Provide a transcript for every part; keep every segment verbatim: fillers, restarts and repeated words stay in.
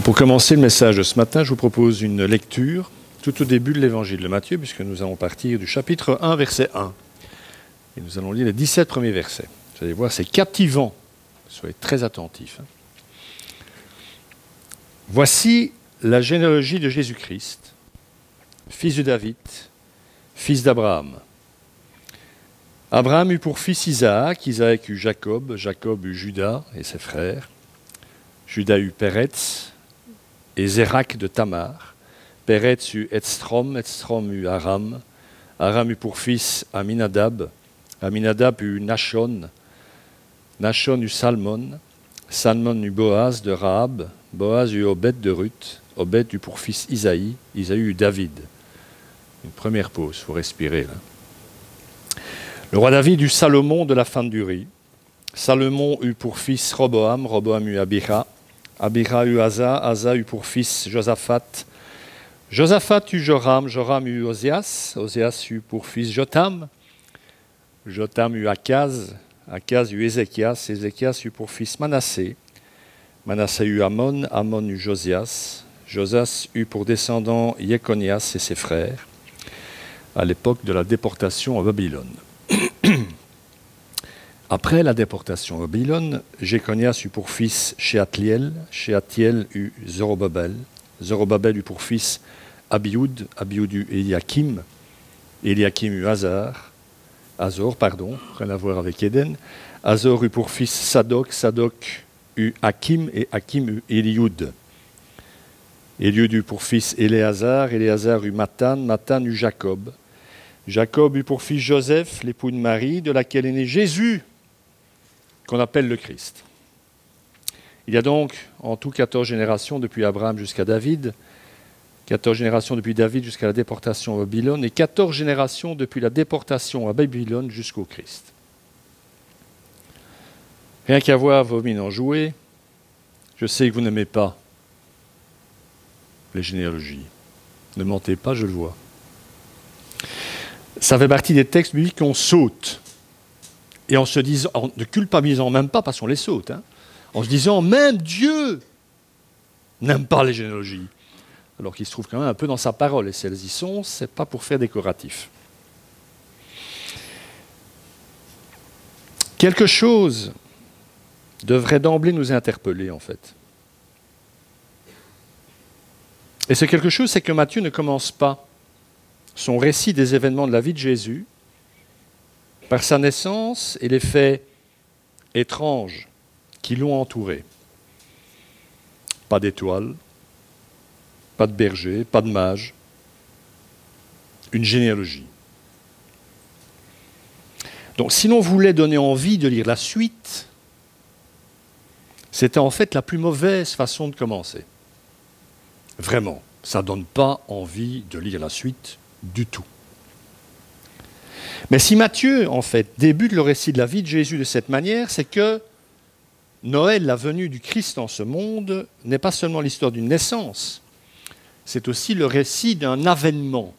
Pour commencer le message de ce matin, je vous propose une lecture tout au début de l'évangile de Matthieu, puisque nous allons partir du chapitre un, verset un. Et nous allons lire les dix-sept premiers versets. Vous allez voir, c'est captivant. Soyez très attentifs. Voici la généalogie de Jésus-Christ, fils de David, fils d'Abraham. Abraham eut pour fils Isaac, Isaac eut Jacob, Jacob eut Judas et ses frères. Judas eut Péretz et Zérak de Tamar. Péretz eut Etzstrom, Etzstrom eut Aram. Aram eut pour fils Aminadab. Aminadab eut Nachon. Nachon eut Salmon. Salmon eut Boaz de Rahab. Boaz eut Obed de Ruth. Obed eut pour fils Isaïe. Isaïe eut David. Une première pause, il faut respirer là. Le roi David eut Salomon de la femme d'Uri. Salomon eut pour fils Roboam. Roboam eut Abira. Abira eut Asa. Asa eut pour fils Josaphat. Josaphat eut Joram. Joram eut Ozias. Ozias eut pour fils Jotam. Jotam eut Akaz. Akaz eut Ézéchias. Ézéchias eut pour fils Manassé. Manassé eut Amon. Amon eut Josias. Josias eut pour descendant Jéconias et ses frères, à l'époque de la déportation à Babylone. Après la déportation à Babylone, Jéconias eut pour fils Shealtiel. Shealtiel eut Zorobabel. Zorobabel eut pour fils Abioud. Abioud eut Eliakim. Eliakim eut Azar. Azor, pardon, rien à voir avec Éden. Azor eut pour fils Sadok. Sadok eut Hakim et Hakim eut Élioud. Élioud eut pour fils Éléazar. Éléazar eut Mathan. Mathan eut Jacob. Jacob eut pour fils Joseph, l'époux de Marie, de laquelle est né Jésus, qu'on appelle le Christ. Il y a donc en tout quatorze générations depuis Abraham jusqu'à David, quatorze générations depuis David jusqu'à la déportation à Babylone, et quatorze générations depuis la déportation à Babylone jusqu'au Christ. Rien qu'à voir vos mines en jouer, je sais que vous n'aimez pas les généalogies. Ne mentez pas, je le vois. Ça fait partie des textes bibliques qu'on saute. Et en se disant, en ne culpabilisant même pas parce qu'on les saute, hein, en se disant, même Dieu n'aime pas les généalogies. Alors qu'il se trouve quand même un peu dans sa parole. Et si elles y sont, ce n'est pas pour faire décoratif. Quelque chose devrait d'emblée nous interpeller, en fait. Et ce quelque chose, c'est que Matthieu ne commence pas son récit des événements de la vie de Jésus par sa naissance et les faits étranges qui l'ont entouré. Pas d'étoiles, pas de berger, pas de mage, une généalogie. Donc si l'on voulait donner envie de lire la suite, c'était en fait la plus mauvaise façon de commencer. Vraiment, ça ne donne pas envie de lire la suite du tout. Mais si Matthieu, en fait, débute le récit de la vie de Jésus de cette manière, c'est que Noël, la venue du Christ en ce monde, n'est pas seulement l'histoire d'une naissance, c'est aussi le récit d'un avènement.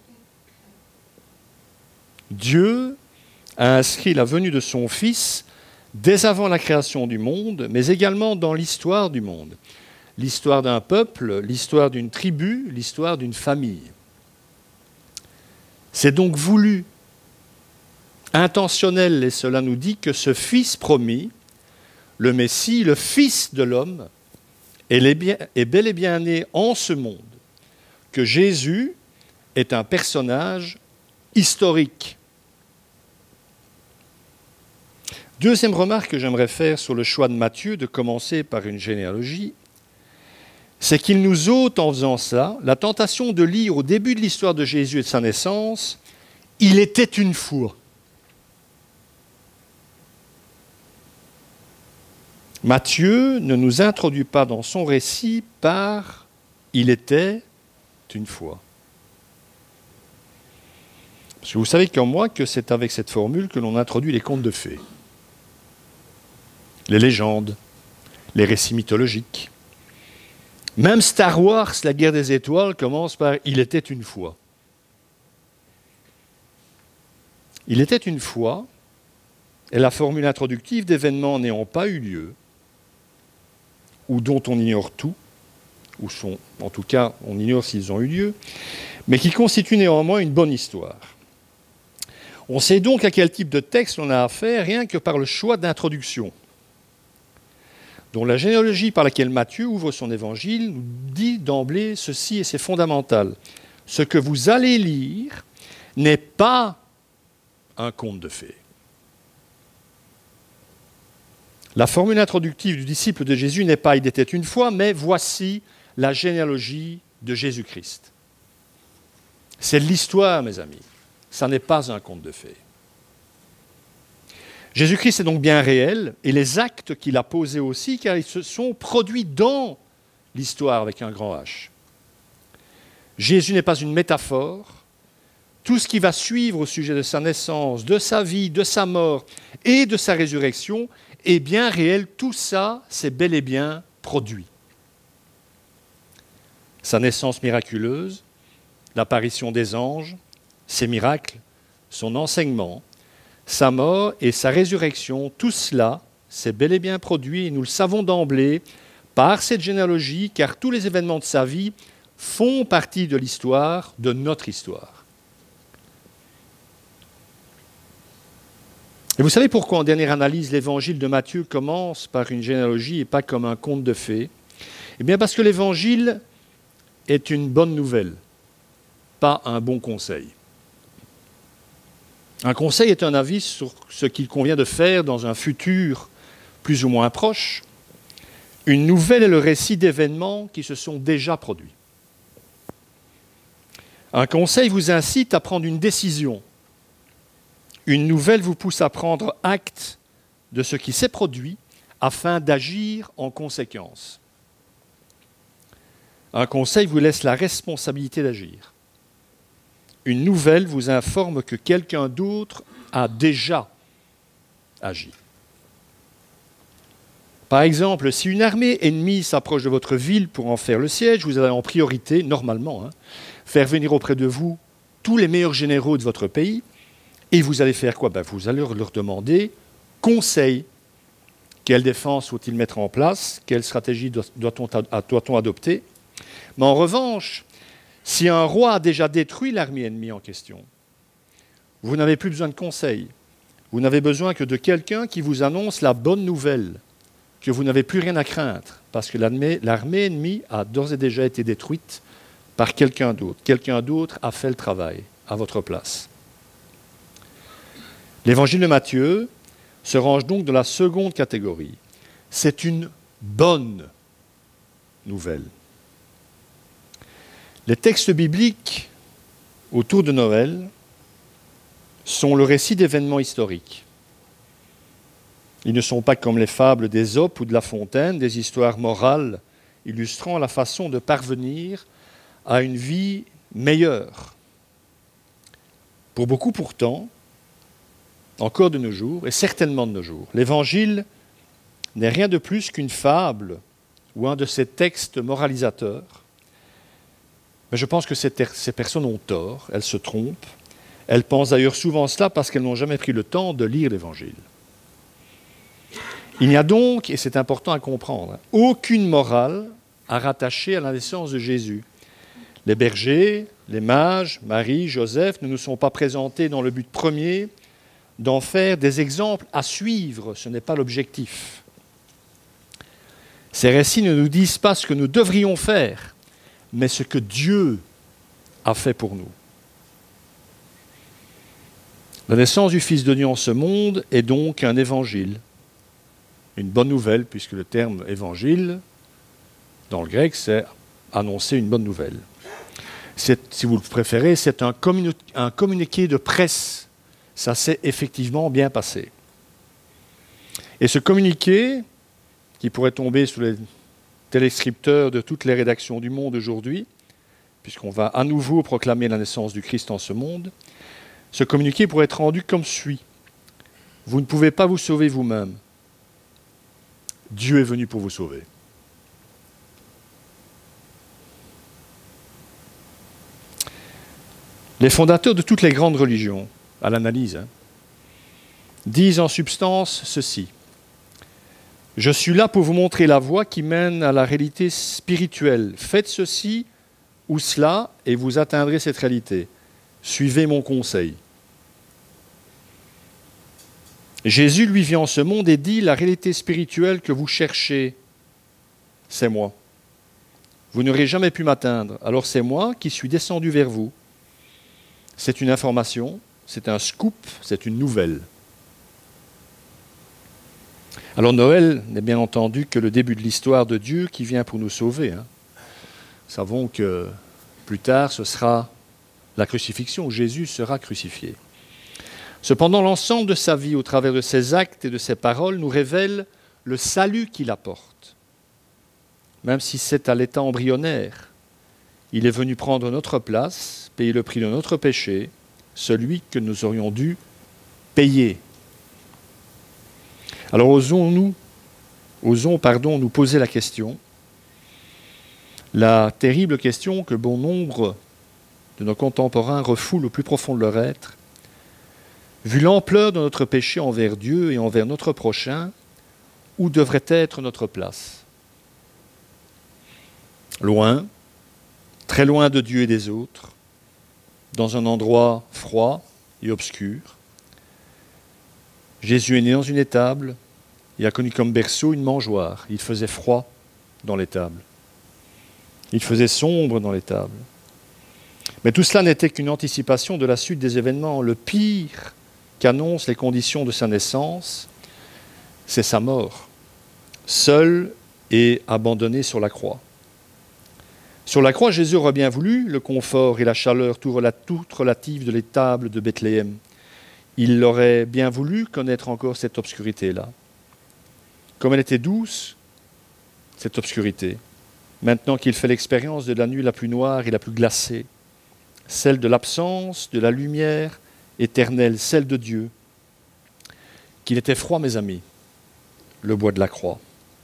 Dieu a inscrit la venue de son Fils dès avant la création du monde, mais également dans l'histoire du monde. L'histoire d'un peuple, l'histoire d'une tribu, l'histoire d'une famille. C'est donc voulu, intentionnel, et cela nous dit que ce Fils promis, le Messie, le Fils de l'homme, est bel et bien né en ce monde, que Jésus est un personnage historique. Deuxième remarque que j'aimerais faire sur le choix de Matthieu de commencer par une généalogie, c'est qu'il nous ôte, en faisant ça, la tentation de lire au début de l'histoire de Jésus et de sa naissance, « Il était une fois ». Matthieu ne nous introduit pas dans son récit par « Il était une fois ». Parce que vous savez comme moi que c'est avec cette formule que l'on introduit les contes de fées, les légendes, les récits mythologiques. Même Star Wars, la guerre des étoiles, commence par « Il était une fois ». Il était une fois est la formule introductive d'événements n'ayant pas eu lieu, ou dont on ignore tout, ou sont, en tout cas, on ignore s'ils ont eu lieu, mais qui constituent néanmoins une bonne histoire. On sait donc à quel type de texte on a affaire rien que par le choix d'introduction, dont la généalogie par laquelle Matthieu ouvre son évangile nous dit d'emblée ceci, et c'est fondamental. Ce que vous allez lire n'est pas un conte de fées. La formule introductive du disciple de Jésus n'est pas « il était une fois », mais « voici la généalogie de Jésus-Christ ». C'est l'histoire, mes amis. Ça n'est pas un conte de fées. Jésus-Christ est donc bien réel, et les actes qu'il a posés aussi, car ils se sont produits dans l'histoire avec un grand H. Jésus n'est pas une métaphore. Tout ce qui va suivre au sujet de sa naissance, de sa vie, de sa mort et de sa résurrection est bien réel. Tout ça, c'est bel et bien produit. Sa naissance miraculeuse, l'apparition des anges, ses miracles, son enseignement, sa mort et sa résurrection, tout cela, c'est bel et bien produit, et nous le savons d'emblée par cette généalogie, car tous les événements de sa vie font partie de l'histoire, de notre histoire. Et vous savez pourquoi, en dernière analyse, l'évangile de Matthieu commence par une généalogie et pas comme un conte de fées ? Eh bien parce que l'évangile est une bonne nouvelle, pas un bon conseil. Un conseil est un avis sur ce qu'il convient de faire dans un futur plus ou moins proche. Une nouvelle est le récit d'événements qui se sont déjà produits. Un conseil vous incite à prendre une décision. Une nouvelle vous pousse à prendre acte de ce qui s'est produit afin d'agir en conséquence. Un conseil vous laisse la responsabilité d'agir. Une nouvelle vous informe que quelqu'un d'autre a déjà agi. Par exemple, si une armée ennemie s'approche de votre ville pour en faire le siège, vous allez en priorité, normalement, hein, faire venir auprès de vous tous les meilleurs généraux de votre pays, et vous allez faire quoi ? Ben, vous allez leur demander conseil. Quelle défense faut-il mettre en place ? Quelle stratégie doit-on, doit-on adopter ? Mais en revanche, si un roi a déjà détruit l'armée ennemie en question, vous n'avez plus besoin de conseil. Vous n'avez besoin que de quelqu'un qui vous annonce la bonne nouvelle, que vous n'avez plus rien à craindre, parce que l'armée, l'armée ennemie a d'ores et déjà été détruite par quelqu'un d'autre. Quelqu'un d'autre a fait le travail à votre place. L'évangile de Matthieu se range donc dans la seconde catégorie. C'est une bonne nouvelle. Les textes bibliques autour de Noël sont le récit d'événements historiques. Ils ne sont pas comme les fables d'Ésope ou de La Fontaine, des histoires morales illustrant la façon de parvenir à une vie meilleure. Pour beaucoup pourtant, encore de nos jours, et certainement de nos jours, l'Évangile n'est rien de plus qu'une fable ou un de ces textes moralisateurs. Mais je pense que ces, ter- ces personnes ont tort, elles se trompent. Elles pensent d'ailleurs souvent cela parce qu'elles n'ont jamais pris le temps de lire l'Évangile. Il n'y a donc, et c'est important à comprendre, aucune morale à rattacher à la naissance de Jésus. Les bergers, les mages, Marie, Joseph ne nous sont pas présentés dans le but premier d'en faire des exemples à suivre. Ce n'est pas l'objectif. Ces récits ne nous disent pas ce que nous devrions faire, mais ce que Dieu a fait pour nous. La naissance du Fils de Dieu en ce monde est donc un évangile. Une bonne nouvelle, puisque le terme évangile, dans le grec, c'est annoncer une bonne nouvelle. C'est, si vous le préférez, c'est un, communi- un communiqué de presse. Ça s'est effectivement bien passé. Et ce communiqué, qui pourrait tomber sous les téléscripteurs de toutes les rédactions du monde aujourd'hui, puisqu'on va à nouveau proclamer la naissance du Christ en ce monde, ce communiqué pourrait être rendu comme suit. Vous ne pouvez pas vous sauver vous-même. Dieu est venu pour vous sauver. Les fondateurs de toutes les grandes religions, à l'analyse, hein, disent en substance ceci. Je suis là pour vous montrer la voie qui mène à la réalité spirituelle. Faites ceci ou cela et vous atteindrez cette réalité. Suivez mon conseil. Jésus, lui, vient en ce monde et dit, la réalité spirituelle que vous cherchez, c'est moi. Vous n'aurez jamais pu m'atteindre, alors c'est moi qui suis descendu vers vous. C'est une information, c'est un scoop, c'est une nouvelle. Alors Noël n'est bien entendu que le début de l'histoire de Dieu qui vient pour nous sauver. Hein. Nous savons que plus tard, ce sera la crucifixion, où Jésus sera crucifié. Cependant, l'ensemble de sa vie, au travers de ses actes et de ses paroles, nous révèle le salut qu'il apporte. Même si c'est à l'état embryonnaire, il est venu prendre notre place, payer le prix de notre péché, celui que nous aurions dû payer. Alors osons-nous, osons, pardon, nous poser la question, la terrible question que bon nombre de nos contemporains refoulent au plus profond de leur être. Vu l'ampleur de notre péché envers Dieu et envers notre prochain, où devrait être notre place ? Loin, très loin de Dieu et des autres, dans un endroit froid et obscur. Jésus est né dans une étable, il a connu comme berceau une mangeoire. Il faisait froid dans l'étable. Il faisait sombre dans l'étable. Mais tout cela n'était qu'une anticipation de la suite des événements. Le pire qu'annoncent les conditions de sa naissance, c'est sa mort, seul et abandonné sur la croix. Sur la croix, Jésus aurait bien voulu le confort et la chaleur tout relative de l'étable de Bethléem. Il aurait bien voulu connaître encore cette obscurité-là. Comme elle était douce, cette obscurité, maintenant qu'il fait l'expérience de la nuit la plus noire et la plus glacée, celle de l'absence de la lumière éternelle, celle de Dieu, qu'il était froid, mes amis, le bois de la croix.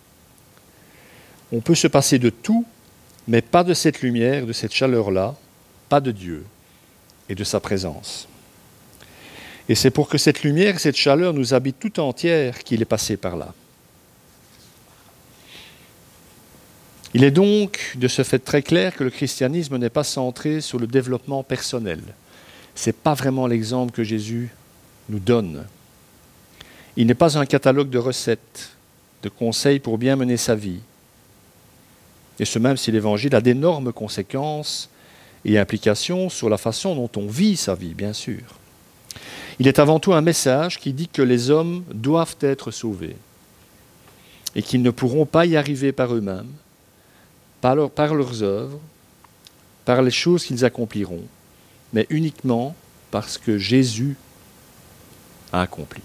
On peut se passer de tout, mais pas de cette lumière, de cette chaleur-là, pas de Dieu et de sa présence. Et c'est pour que cette lumière et cette chaleur nous habitent tout entière qu'il est passé par là. Il est donc de ce fait très clair que le christianisme n'est pas centré sur le développement personnel. Ce n'est pas vraiment l'exemple que Jésus nous donne. Il n'est pas un catalogue de recettes, de conseils pour bien mener sa vie. Et ce même si l'Évangile a d'énormes conséquences et implications sur la façon dont on vit sa vie, bien sûr. Il est avant tout un message qui dit que les hommes doivent être sauvés et qu'ils ne pourront pas y arriver par eux-mêmes, par, leur, par leurs œuvres, par les choses qu'ils accompliront, mais uniquement parce que Jésus a accompli.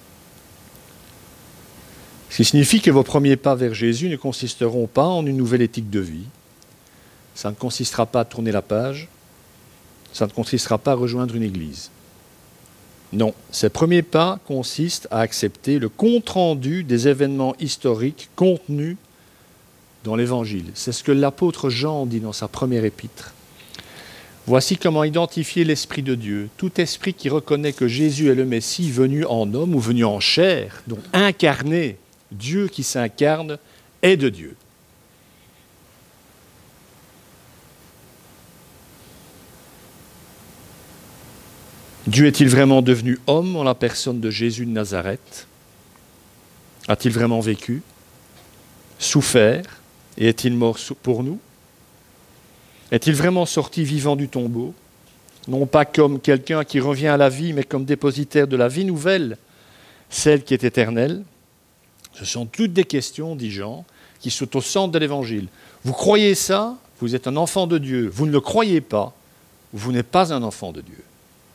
Ce qui signifie que vos premiers pas vers Jésus ne consisteront pas en une nouvelle éthique de vie. Ça ne consistera pas à tourner la page. Ça ne consistera pas à rejoindre une église. Non, ces premiers pas consistent à accepter le compte-rendu des événements historiques contenus dans l'Évangile. C'est ce que l'apôtre Jean dit dans sa première épître. Voici comment identifier l'Esprit de Dieu. Tout esprit qui reconnaît que Jésus est le Messie venu en homme ou venu en chair, donc incarné, Dieu qui s'incarne, est de Dieu. Dieu est-il vraiment devenu homme en la personne de Jésus de Nazareth ? A-t-il vraiment vécu, souffert, et est-il mort pour nous ? Est-il vraiment sorti vivant du tombeau ? Non pas comme quelqu'un qui revient à la vie, mais comme dépositaire de la vie nouvelle, celle qui est éternelle. Ce sont toutes des questions, dit Jean, qui sont au centre de l'Évangile. Vous croyez ça, vous êtes un enfant de Dieu. Vous ne le croyez pas, vous n'êtes pas un enfant de Dieu.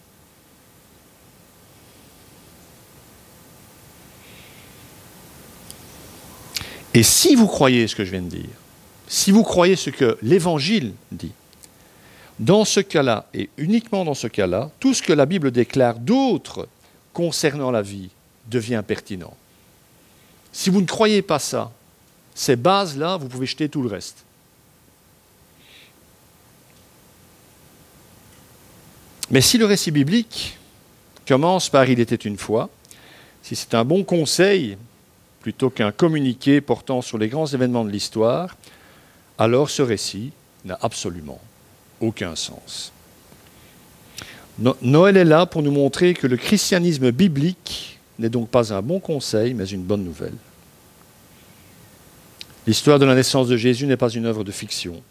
Et si vous croyez ce que je viens de dire, si vous croyez ce que l'Évangile dit, dans ce cas-là, et uniquement dans ce cas-là, tout ce que la Bible déclare d'autre concernant la vie devient pertinent. Si vous ne croyez pas ça, ces bases-là, vous pouvez jeter tout le reste. Mais si le récit biblique commence par « il était une fois », si c'est un bon conseil plutôt qu'un communiqué portant sur les grands événements de l'histoire, alors ce récit n'a absolument aucun sens. No- Noël est là pour nous montrer que le christianisme biblique n'est donc pas un bon conseil, mais une bonne nouvelle. L'histoire de la naissance de Jésus n'est pas une œuvre de fiction.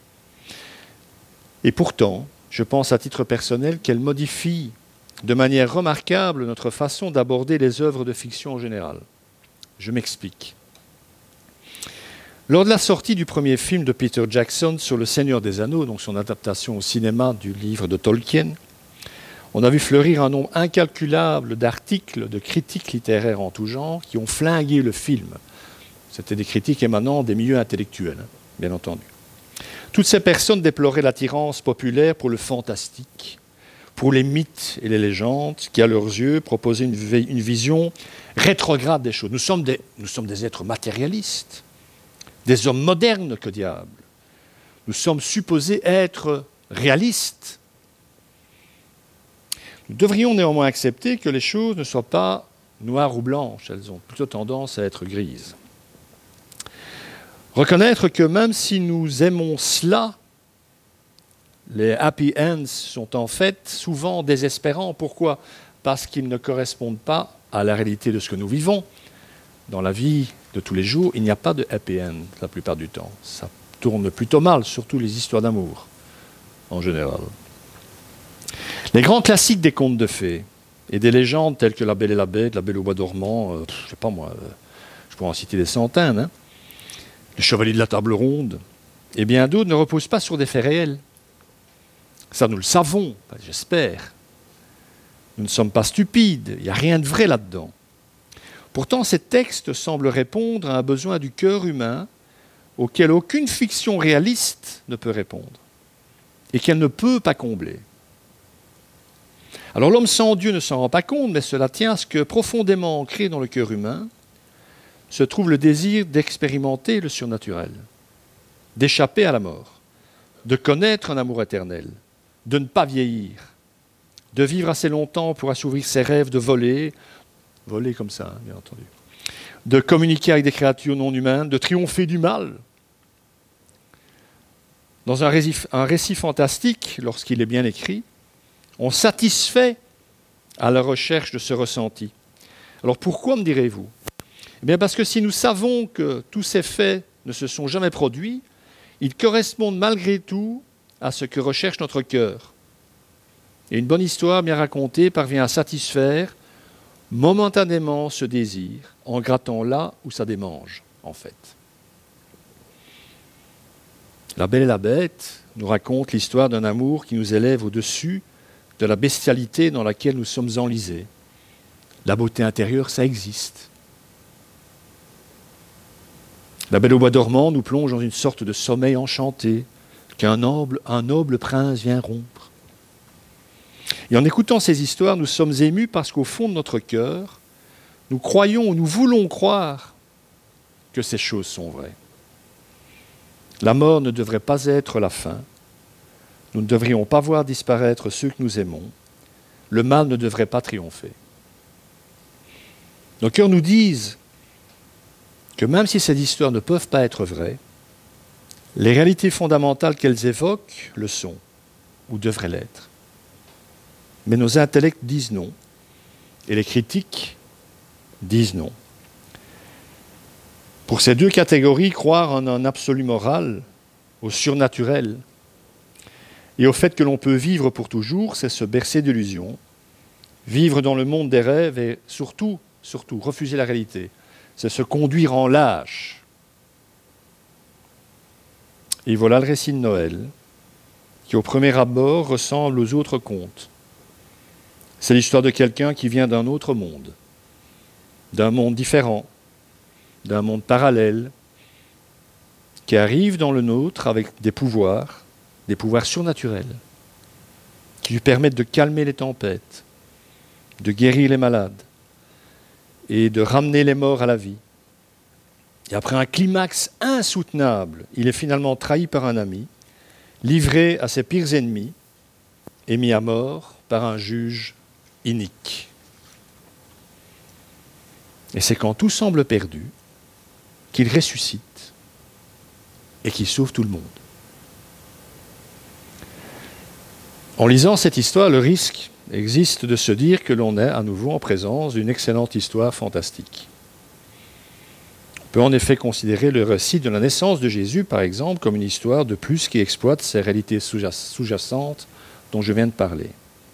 Et pourtant, je pense à titre personnel qu'elle modifie de manière remarquable notre façon d'aborder les œuvres de fiction en général. Je m'explique. Lors de la sortie du premier film de Peter Jackson sur Le Seigneur des Anneaux, donc son adaptation au cinéma du livre de Tolkien, on a vu fleurir un nombre incalculable d'articles, de critiques littéraires en tout genre qui ont flingué le film. C'était des critiques émanant des milieux intellectuels, bien entendu. Toutes ces personnes déploraient l'attirance populaire pour le fantastique, pour les mythes et les légendes, qui, à leurs yeux, proposaient une, une vision rétrograde des choses. Nous sommes des, nous sommes des êtres matérialistes, des hommes modernes, que diable. Nous sommes supposés être réalistes. Nous devrions néanmoins accepter que les choses ne soient pas noires ou blanches, elles ont plutôt tendance à être grises. Reconnaître que même si nous aimons cela, les happy ends sont en fait souvent désespérants. Pourquoi ? Parce qu'ils ne correspondent pas à la réalité de ce que nous vivons. Dans la vie de tous les jours, il n'y a pas de happy end la plupart du temps. Ça tourne plutôt mal, surtout les histoires d'amour, en général. Les grands classiques des contes de fées et des légendes telles que La Belle et la Bête, La Belle au bois dormant, euh, je ne sais pas moi, euh, je pourrais en citer des centaines, hein, Les Chevaliers de la Table Ronde, et bien d'autres ne reposent pas sur des faits réels. Ça, nous le savons, j'espère. Nous ne sommes pas stupides, il n'y a rien de vrai là-dedans. Pourtant, ces textes semblent répondre à un besoin du cœur humain auquel aucune fiction réaliste ne peut répondre et qu'elle ne peut pas combler. Alors l'homme sans Dieu ne s'en rend pas compte, mais cela tient à ce que profondément ancré dans le cœur humain se trouve le désir d'expérimenter le surnaturel, d'échapper à la mort, de connaître un amour éternel, de ne pas vieillir, de vivre assez longtemps pour assouvir ses rêves de voler, voler comme ça, hein, bien entendu, de communiquer avec des créatures non humaines, de triompher du mal. Dans un récit, un récit fantastique, lorsqu'il est bien écrit, on satisfait à la recherche de ce ressenti. Alors pourquoi, me direz-vous ? Eh bien parce que si nous savons que tous ces faits ne se sont jamais produits, ils correspondent malgré tout à ce que recherche notre cœur. Et une bonne histoire bien racontée parvient à satisfaire momentanément ce désir, en grattant là où ça démange, en fait. La Belle et la Bête nous raconte l'histoire d'un amour qui nous élève au-dessus de la bestialité dans laquelle nous sommes enlisés. La beauté intérieure, ça existe. La Belle au bois dormant nous plonge dans une sorte de sommeil enchanté qu'un noble, un noble prince vient rompre. Et en écoutant ces histoires, nous sommes émus parce qu'au fond de notre cœur, nous croyons ou nous voulons croire que ces choses sont vraies. La mort ne devrait pas être la fin. Nous ne devrions pas voir disparaître ceux que nous aimons. Le mal ne devrait pas triompher. Nos cœurs nous disent que même si ces histoires ne peuvent pas être vraies, les réalités fondamentales qu'elles évoquent le sont, ou devraient l'être. Mais nos intellects disent non, et les critiques disent non. Pour ces deux catégories, croire en un absolu moral, au surnaturel, et au fait que l'on peut vivre pour toujours, c'est se bercer d'illusions, vivre dans le monde des rêves et surtout, surtout, refuser la réalité. C'est se conduire en lâche. Et voilà le récit de Noël, qui au premier abord ressemble aux autres contes. C'est l'histoire de quelqu'un qui vient d'un autre monde, d'un monde différent, d'un monde parallèle, qui arrive dans le nôtre avec des pouvoirs, des pouvoirs surnaturels, qui lui permettent de calmer les tempêtes, de guérir les malades et de ramener les morts à la vie. Et après un climax insoutenable, il est finalement trahi par un ami, livré à ses pires ennemis et mis à mort par un juge inique. Et c'est quand tout semble perdu qu'il ressuscite et qu'il sauve tout le monde. En lisant cette histoire, le risque existe de se dire que l'on est à nouveau en présence d'une excellente histoire fantastique. On peut en effet considérer le récit de la naissance de Jésus, par exemple, comme une histoire de plus qui exploite ces réalités sous-jacentes dont je viens de parler.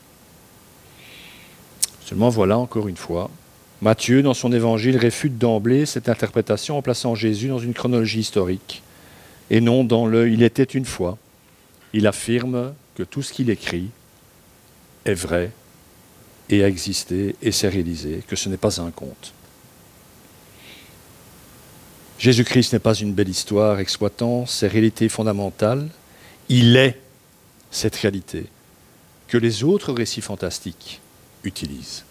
Seulement voilà, encore une fois, Matthieu, dans son évangile, réfute d'emblée cette interprétation en plaçant Jésus dans une chronologie historique, et non dans le « il était une fois ». Il affirme que tout ce qu'il écrit est vrai et a existé et s'est réalisé, que ce n'est pas un conte. Jésus-Christ n'est pas une belle histoire exploitant ses réalités fondamentales, il est cette réalité que les autres récits fantastiques utilisent.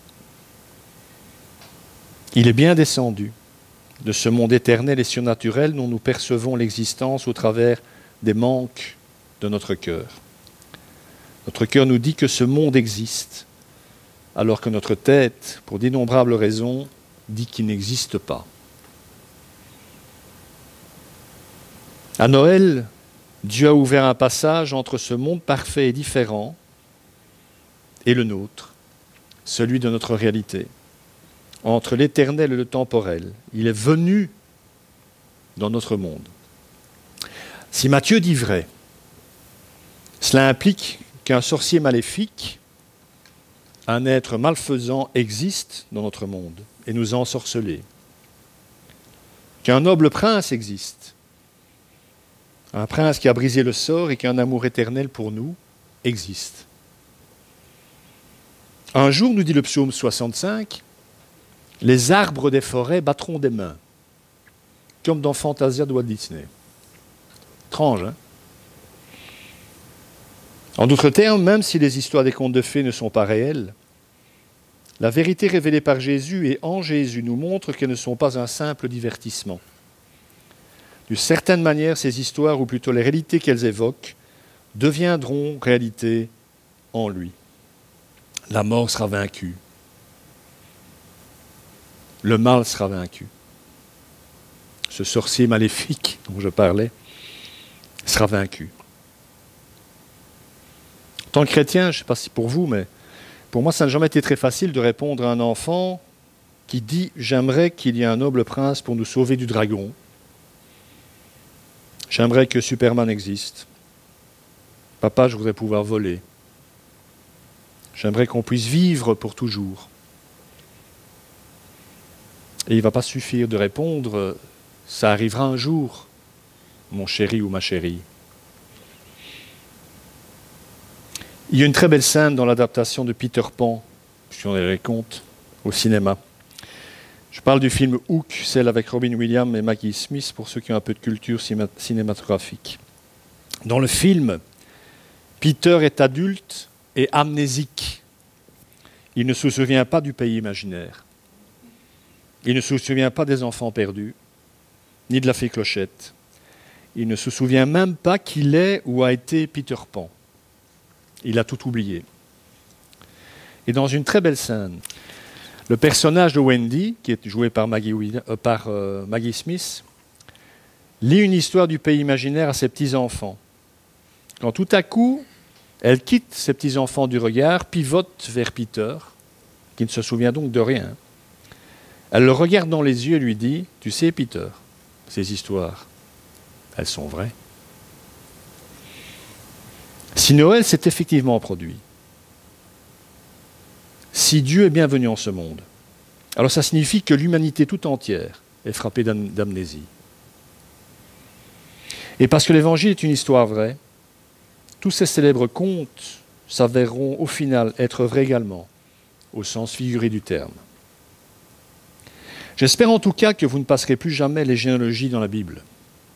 Il est bien descendu de ce monde éternel et surnaturel dont nous percevons l'existence au travers des manques de notre cœur. Notre cœur nous dit que ce monde existe, alors que notre tête, pour d'innombrables raisons, dit qu'il n'existe pas. À Noël, Dieu a ouvert un passage entre ce monde parfait et différent et le nôtre, celui de notre réalité, entre l'éternel et le temporel. Il est venu dans notre monde. Si Matthieu dit vrai, cela implique qu'un sorcier maléfique, un être malfaisant existe dans notre monde et nous a ensorcelés. Qu'un noble prince existe, un prince qui a brisé le sort et qu'un amour éternel pour nous existe. Un jour, nous dit le psaume soixante-cinq, les arbres des forêts battront des mains, comme dans Fantasia de Walt Disney. Étrange, hein? En d'autres termes, même si les histoires des contes de fées ne sont pas réelles, la vérité révélée par Jésus et en Jésus nous montre qu'elles ne sont pas un simple divertissement. D'une certaine manière, ces histoires, ou plutôt les réalités qu'elles évoquent, deviendront réalité en lui. La mort sera vaincue. Le mal sera vaincu. Ce sorcier maléfique dont je parlais sera vaincu. En tant que chrétien, je ne sais pas si pour vous, mais pour moi, ça n'a jamais été très facile de répondre à un enfant qui dit « J'aimerais qu'il y ait un noble prince pour nous sauver du dragon. J'aimerais que Superman existe. Papa, je voudrais pouvoir voler. J'aimerais qu'on puisse vivre pour toujours. » Et il ne va pas suffire de répondre « Ça arrivera un jour, mon chéri ou ma chérie. » Il y a une très belle scène dans l'adaptation de Peter Pan, si on les compte, au cinéma. Je parle du film Hook, celle avec Robin Williams et Maggie Smith, pour ceux qui ont un peu de culture cinématographique. Dans le film, Peter est adulte et amnésique. Il ne se souvient pas du pays imaginaire. Il ne se souvient pas des enfants perdus, ni de la fée Clochette. Il ne se souvient même pas qu'il est ou a été Peter Pan. Il a tout oublié. Et dans une très belle scène, le personnage de Wendy, qui est joué par Maggie, euh, par, euh, Maggie Smith, lit une histoire du pays imaginaire à ses petits-enfants. Quand tout à coup, elle quitte ses petits-enfants du regard, pivote vers Peter, qui ne se souvient donc de rien. Elle le regarde dans les yeux et lui dit « Tu sais, Peter, ces histoires, elles sont vraies. » Si Noël s'est effectivement produit, si Dieu est bien venu en ce monde, alors ça signifie que l'humanité tout entière est frappée d'amnésie. Et parce que l'Évangile est une histoire vraie, tous ces célèbres contes s'avéreront au final être vrais également, au sens figuré du terme. J'espère en tout cas que vous ne passerez plus jamais les généalogies dans la Bible.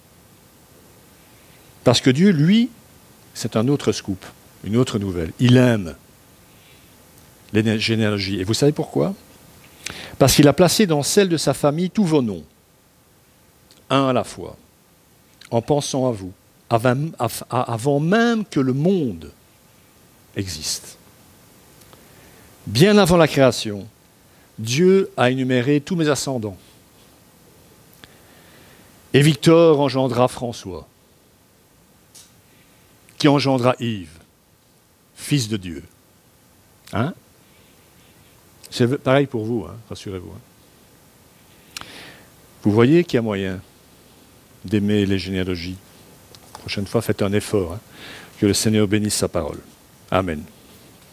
Parce que Dieu, lui, c'est un autre scoop, une autre nouvelle. Il aime les généalogies. Et vous savez pourquoi ? Parce qu'il a placé dans celle de sa famille tous vos noms, un à la fois, en pensant à vous, avant même que le monde existe. Bien avant la création, Dieu a énuméré tous mes ascendants. Et Victor engendra François, qui engendra Yves, fils de Dieu. Hein? C'est pareil pour vous, hein, rassurez-vous. Hein. Vous voyez qu'il y a moyen d'aimer les généalogies. La prochaine fois, faites un effort. Hein. Que le Seigneur bénisse sa parole. Amen.